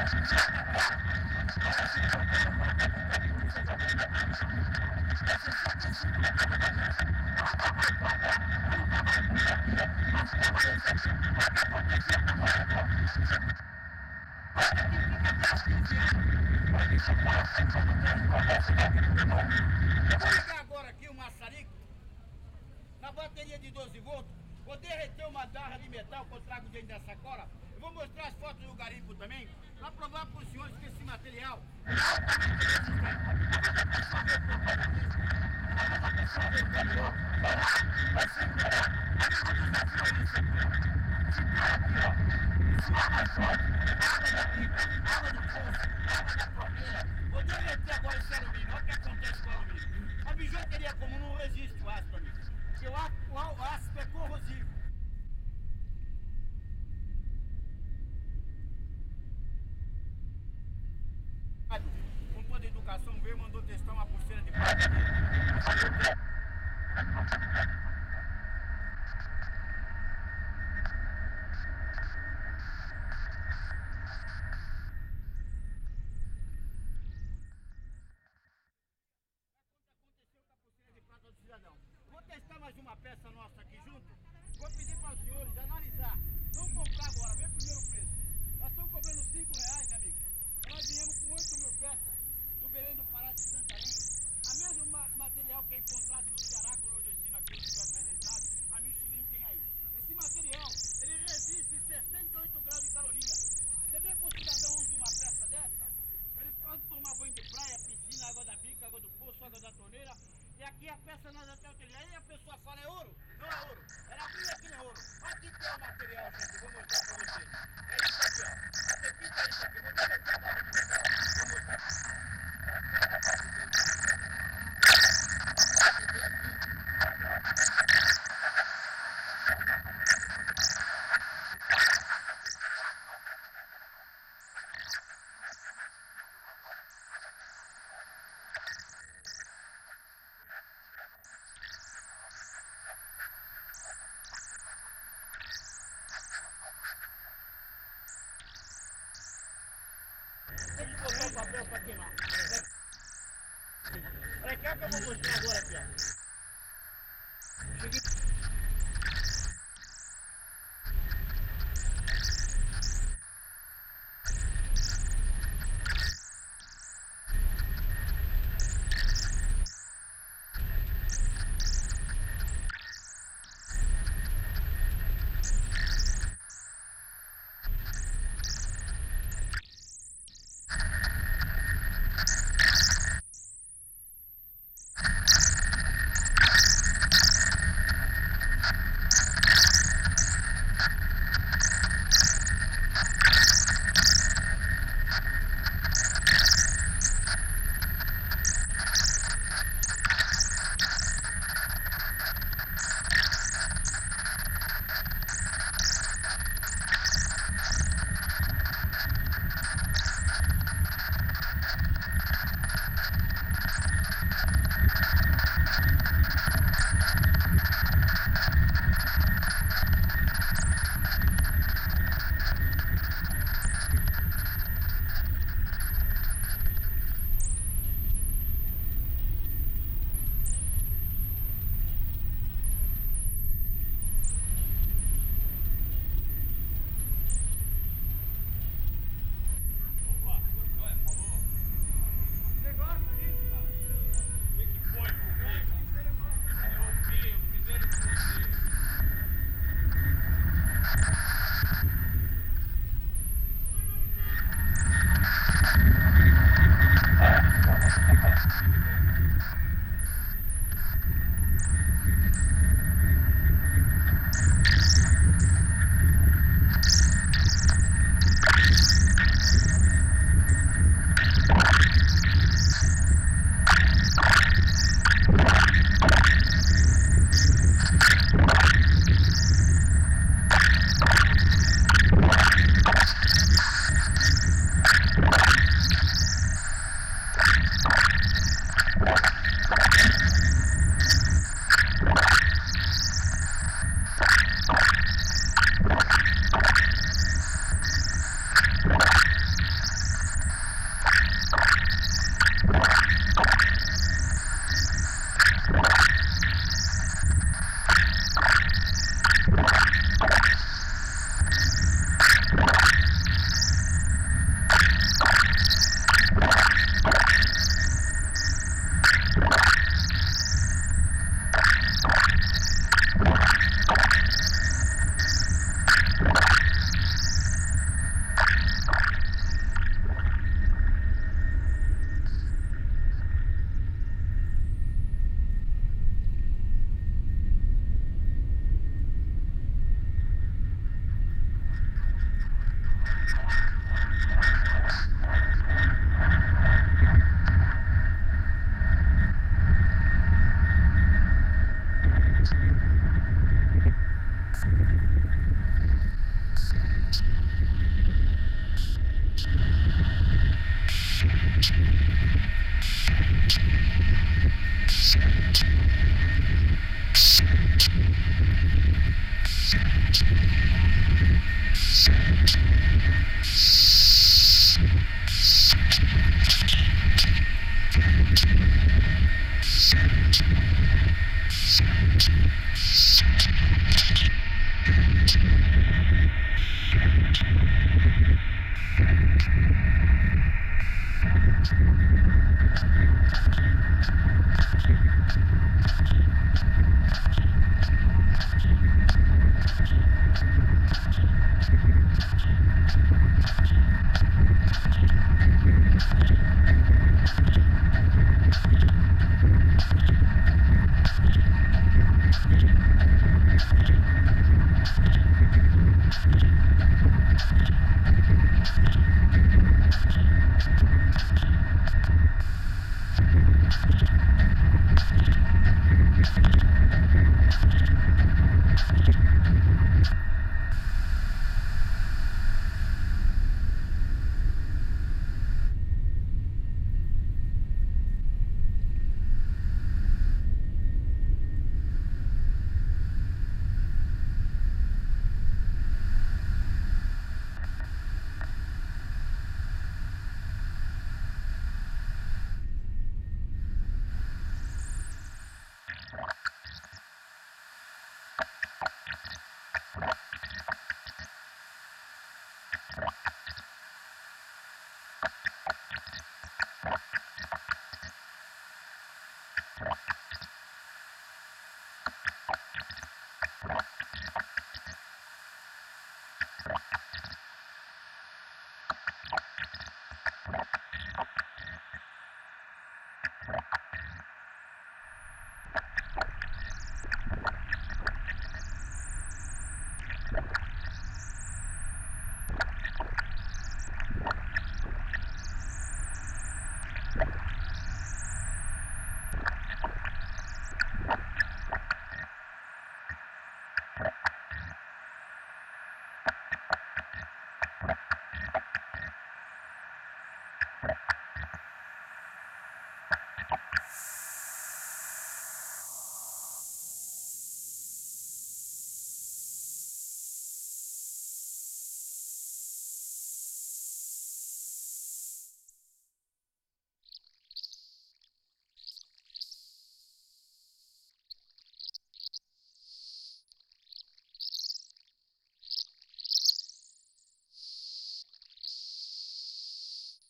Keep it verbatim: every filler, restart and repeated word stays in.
Vou ligar agora aqui o maçarico na bateria de doze volts. Vou derreter uma barra de metal que eu trago dentro da sacola. Eu vou mostrar as fotos do garimpo também, para provar para os senhores que esse material é altamente Vou derreter agora esse alumínio. Olha o que acontece com o alumínio. A bijuteria comum não resiste o aço, amigo. Porque o aço, o aço é corrosivo. Com toda a educação veio, mandou testar uma pulseira de prata. Vou testar mais uma peça nossa aqui junto. Vou pedir para os senhores analisar. Não comprar agora, vê primeiro o preço. Nós estamos cobrando cinco reais, amigo. Nós viemos com oito mil peças do Belém do Pará de Santarém. A mesmo ma material que é encontrado no Ceará, com o nordestino aqui que foi apresentado, a Michelin tem aí. Esse material, ele resiste sessenta e oito graus de caloria. Você vê que o cidadão usa uma peça dessa? Ele pode tomar banho de praia, piscina, água da bica, água do poço, água da torneira. E aqui a peça nós até utilizamos. Aí a pessoa fala, é ouro? Não é ouro. Era brilho aqui não é ouro. Aqui tem o material, gente. Eu vou mostrar pra vocês. É isso aqui, ó. Você pinta isso aqui. Vou derreter a barra de metal. Vou mostrar. Tem que botar o papel pra queimar. Olha aqui, olha o que eu vou mostrar agora aqui, ó. Cheguei.